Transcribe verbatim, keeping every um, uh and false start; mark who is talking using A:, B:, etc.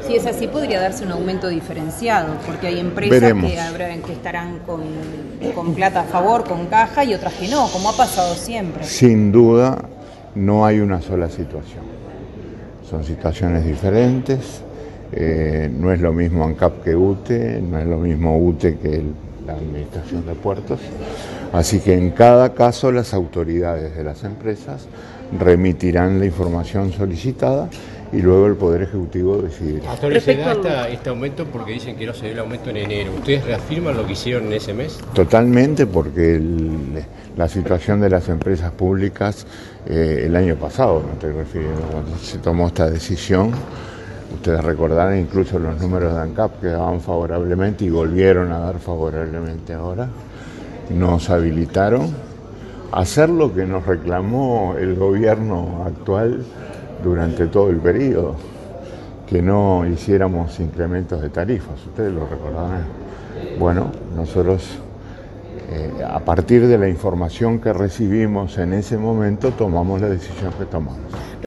A: Si es así, podría darse un aumento diferenciado, porque hay empresas que, habrá, que estarán con, con plata a favor, con caja, y otras que no, como ha pasado siempre.
B: Sin duda, no hay una sola situación. Son situaciones diferentes. Eh, no es lo mismo ANCAP que UTE, no es lo mismo UTE que el, la Administración de Puertos. Así que en cada caso las autoridades de las empresas remitirán la información solicitada y luego el Poder Ejecutivo decidirá.
C: Hasta ahora se da esta, este aumento porque dicen que no se dio el aumento en enero. ¿Ustedes reafirman lo que hicieron en ese mes?
B: Totalmente, porque el, la situación de las empresas públicas eh, el año pasado, me estoy refiriendo, cuando se tomó esta decisión, ustedes recordarán incluso los números de ANCAP que daban favorablemente y volvieron a dar favorablemente ahora, nos habilitaron a hacer lo que nos reclamó el gobierno actual durante todo el periodo, que no hiciéramos incrementos de tarifas, ustedes lo recordarán. Bueno, nosotros eh, a partir de la información que recibimos en ese momento tomamos la decisión que tomamos.